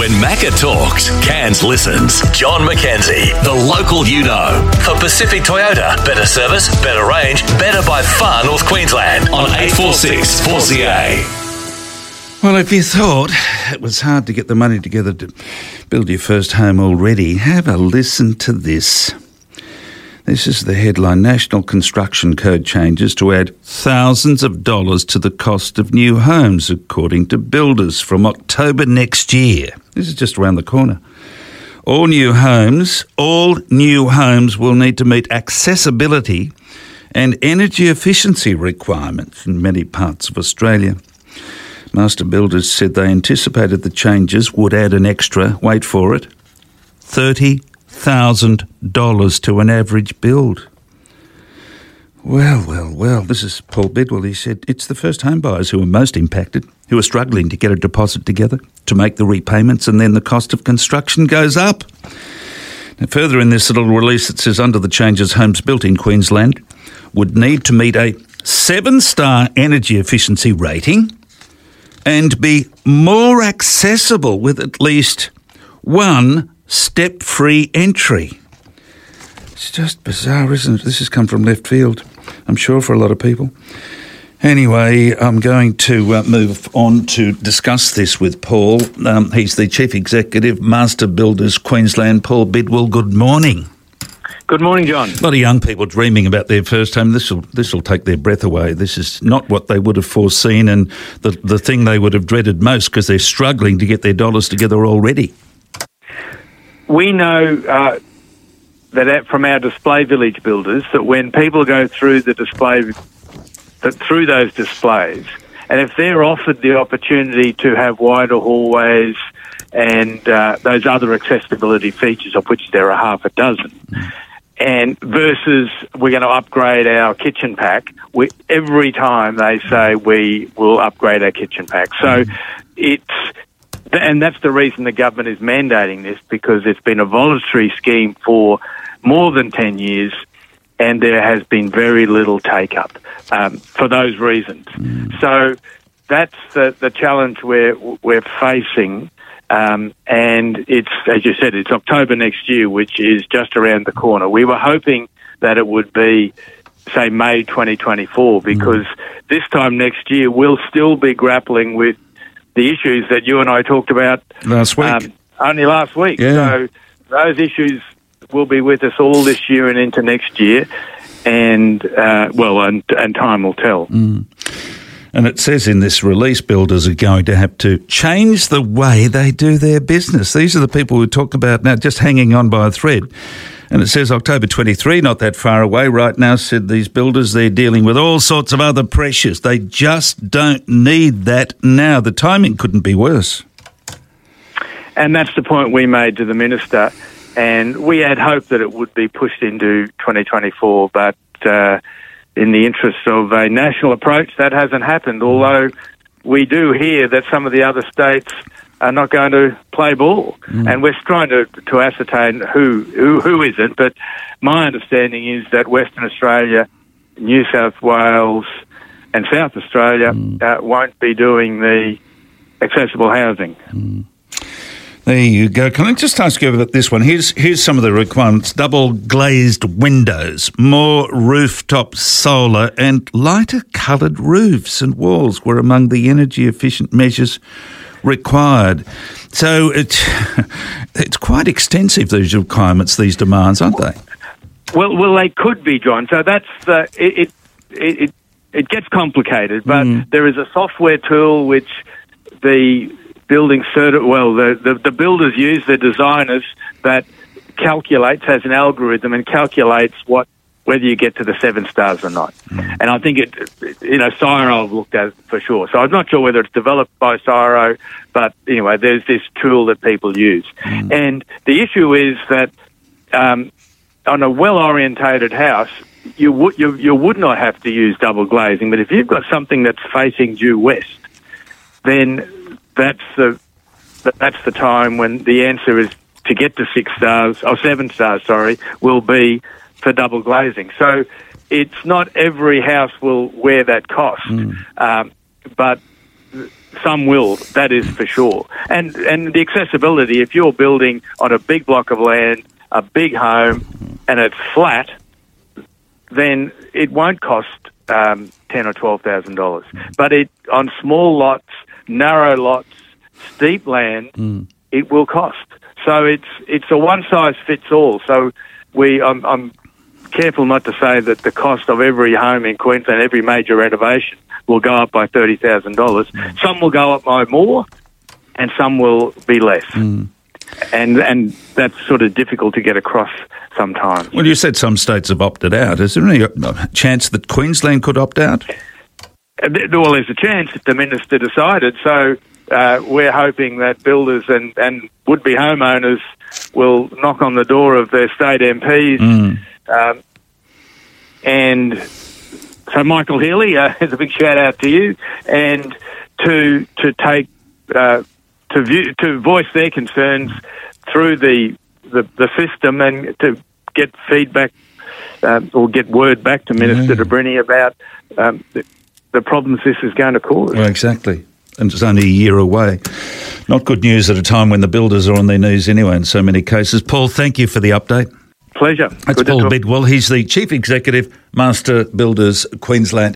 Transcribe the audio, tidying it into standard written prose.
When Macca talks, Cairns listens. John Mackenzie, the local you know. For Pacific Toyota, better service, better range, better by far North Queensland on 846 4CA. Well, if you thought it was hard to get the money together to build your first home already, have a listen to this. This is the headline. National Construction Code changes to add thousands of dollars to the cost of new homes, according to builders, from October next year. This is just around the corner. All new homes will need to meet accessibility and energy efficiency requirements in many parts of Australia. Master builders said they anticipated the changes would add an extra, wait for it, $30,000 to an average build. Well, this is Paul Bidwell. He said it's the first home buyers who are most impacted, who are struggling to get a deposit together to make the repayments, and then the cost of construction goes up. Now, further in this little release, it says under the changes, homes built in Queensland would need to meet a 7-star energy efficiency rating and be more accessible with at least one step-free entry. It's just bizarre, isn't it? This has come from left field, I'm sure, for a lot of people. Anyway, I'm going to move on to discuss this with Paul. He's the Chief Executive, Master Builders Queensland. Paul Bidwell, good morning. Good morning, John. A lot of young people dreaming about their first home. This will take their breath away. This is not what they would have foreseen, and the thing they would have dreaded most, because they're struggling to get their dollars together already. We know that from our display village builders that when people go through through those displays, and if they're offered the opportunity to have wider hallways and those other accessibility features, of which there are half a dozen, and versus we're going to upgrade our kitchen pack, every time they say we will upgrade our kitchen pack. So and that's the reason the government is mandating this, because it's been a voluntary scheme for more than 10 years, and there has been very little take-up for those reasons. So that's the challenge we're facing, and it's, as you said, it's October next year, which is just around the corner. We were hoping that it would be, say, May 2024, because this time next year we'll still be grappling with the issues that you and I talked about last week. Only last week. Yeah. So those issues will be with us all this year and into next year, and time will tell. And it says in this release, builders are going to have to change the way they do their business. These are the people we talk about now, just hanging on by a thread. And it says October 23, not that far away right now, said these builders, they're dealing with all sorts of other pressures. They just don't need that now. The timing couldn't be worse. And that's the point we made to the Minister. And we had hoped that it would be pushed into 2024, but in the interest of a national approach, that hasn't happened, although we do hear that some of the other states are not going to play ball. And we're trying to ascertain who isn't, but my understanding is that Western Australia, New South Wales and South Australia won't be doing the accessible housing. There you go. Can I just ask you about this one? Here's some of the requirements. Double glazed windows, more rooftop solar, and lighter coloured roofs and walls were among the energy efficient measures required. So it's quite extensive, these requirements, these demands, aren't they? Well, they could be, John. So that's it gets complicated, but there is a software tool which the the builders use, the designers, that calculates, has an algorithm and calculates whether you get to the 7 stars or not. And I think CSIRO have looked at it for sure. So I'm not sure whether it's developed by CSIRO, but anyway, there's this tool that people use. And the issue is that on a well-orientated house, you would not have to use double glazing, but if you've got something that's facing due west, then that's the time when the answer is to get to 6 stars, or 7 stars, will be for double glazing. So it's not every house will wear that cost, but some will, that is for sure. And the accessibility, if you're building on a big block of land, a big home, and it's flat, then it won't cost $10,000 or $12,000. But on small lots, narrow lots, steep land, it will cost. So it's a one size fits all. So I'm careful not to say that the cost of every home in Queensland, every major renovation, will go up by $30,000. Some will go up by more, and some will be less. And that's sort of difficult to get across sometimes. Well, you said some states have opted out. Is there any chance that Queensland could opt out? Well, there's a chance if the minister decided. So we're hoping that builders and would-be homeowners will knock on the door of their state MPs. And so Michael Healy, is a big shout-out to you, and to take... to voice their concerns through the system and to get feedback or get word back to Minister De Brenni about the problems this is going to cause. Well, exactly. And it's only a year away. Not good news at a time when the builders are on their knees anyway in so many cases. Paul, thank you for the update. Pleasure. That's Paul Bidwell. He's the Chief Executive, Master Builders Queensland.